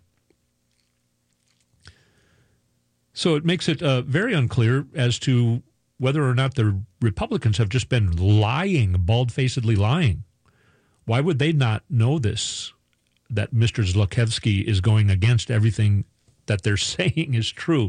So it makes it very unclear as to whether or not the Republicans have just been lying, bald-facedly lying. Why would they not know this, that Mr. Zlochevsky is going against everything that they're saying is true?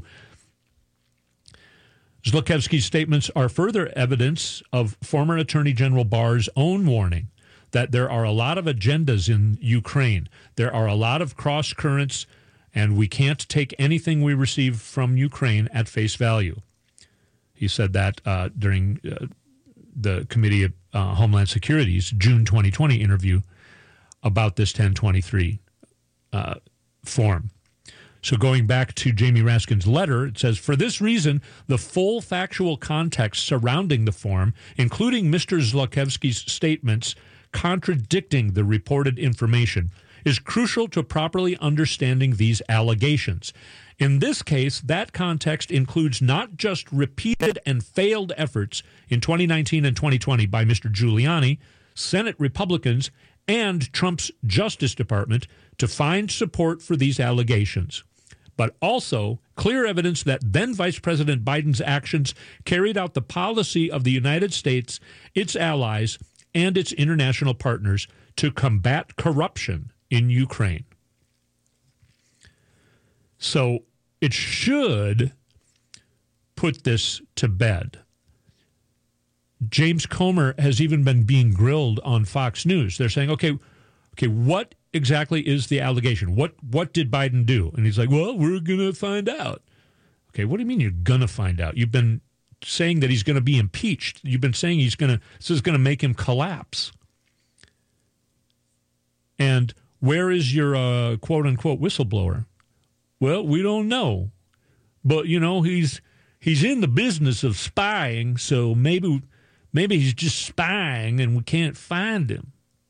Zlochevsky's statements are further evidence of former Attorney General Barr's own warning that there are a lot of agendas in Ukraine. There are a lot of cross currents, and we can't take anything we receive from Ukraine at face value. He said that during the Committee of Homeland Security's June 2020 interview about this 1023 form. So going back to Jamie Raskin's letter, it says, for this reason, the full factual context surrounding the form, including Mr. Zlochevsky's statements contradicting the reported information, is crucial to properly understanding these allegations. In this case, that context includes not just repeated and failed efforts in 2019 and 2020 by Mr. Giuliani, Senate Republicans, and Trump's Justice Department to find support for these allegations, but also clear evidence that then Vice President Biden's actions carried out the policy of the United States, its allies, and its international partners to combat corruption in Ukraine. So it should put this to bed. James Comer has even been being grilled on Fox News. They're saying, okay, what exactly is the allegation? What did Biden do? And he's like, well, we're going to find out. Okay, what do you mean you're going to find out? You've been saying that he's going to be impeached. You've been saying this is going to make him collapse. And where is your quote-unquote whistleblower? Well, we don't know. But, he's in the business of spying, so maybe he's just spying and we can't find him.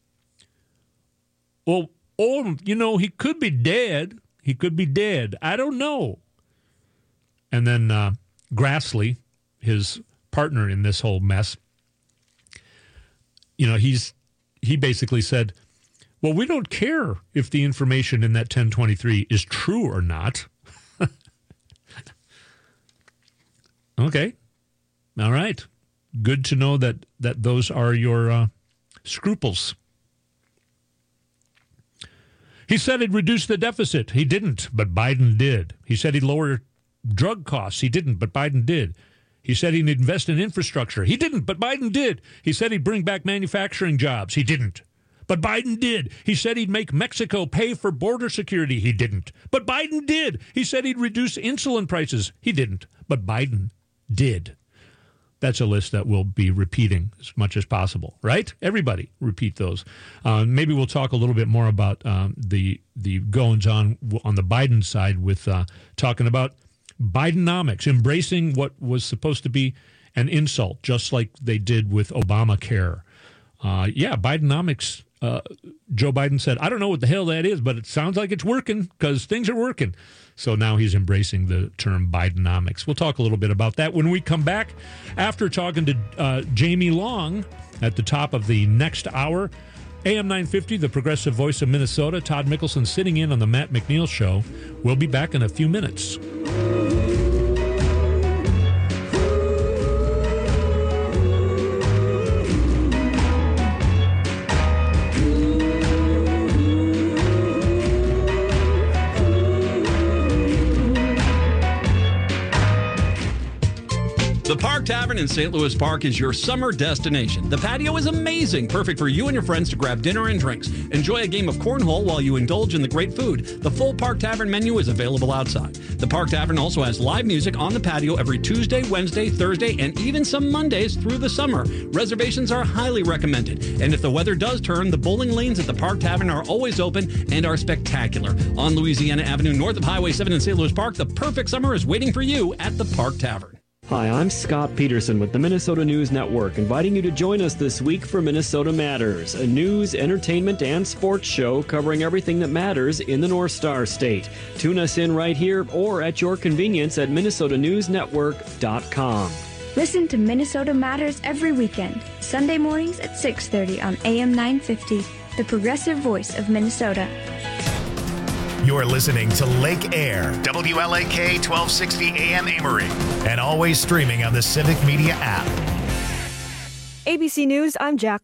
Well, or, he could be dead. He could be dead. I don't know. And then Grassley, his partner in this whole mess, he basically said, well, we don't care if the information in that 1023 is true or not. Okay. All right. Good to know that those are your scruples. He said he'd reduce the deficit. He didn't, but Biden did. He said he'd lower drug costs. He didn't, but Biden did. He said he'd invest in infrastructure. He didn't, but Biden did. He said he'd bring back manufacturing jobs. He didn't, but Biden did. He said he'd make Mexico pay for border security. He didn't, but Biden did. He said he'd reduce insulin prices. He didn't, but Biden did. That's a list that we'll be repeating as much as possible, right? Everybody repeat those. Maybe we'll talk a little bit more about the goings-on on the Biden side with talking about Bidenomics, embracing what was supposed to be an insult, just like they did with Obamacare. Bidenomics, Joe Biden said, I don't know what the hell that is, but it sounds like it's working because things are working. So now he's embracing the term Bidenomics. We'll talk a little bit about that when we come back after talking to Jamie Long at the top of the next hour. AM 950, the progressive voice of Minnesota. Todd Mickelson sitting in on the Matt McNeil Show. We'll be back in a few minutes. The Park Tavern in St. Louis Park is your summer destination. The patio is amazing, perfect for you and your friends to grab dinner and drinks. Enjoy a game of cornhole while you indulge in the great food. The full Park Tavern menu is available outside. The Park Tavern also has live music on the patio every Tuesday, Wednesday, Thursday, and even some Mondays through the summer. Reservations are highly recommended. And if the weather does turn, the bowling lanes at the Park Tavern are always open and are spectacular. On Louisiana Avenue, north of Highway 7 in St. Louis Park, the perfect summer is waiting for you at the Park Tavern. Hi, I'm Scott Peterson with the Minnesota News Network, inviting you to join us this week for Minnesota Matters, a news, entertainment, and sports show covering everything that matters in the North Star State. Tune us in right here or at your convenience at minnesotanewsnetwork.com. Listen to Minnesota Matters every weekend, Sunday mornings at 6:30 on AM 950, the progressive voice of Minnesota. You're listening to Lake Air, WLAK 1260 AM Amory, and always streaming on the Civic Media app. ABC News, I'm Jack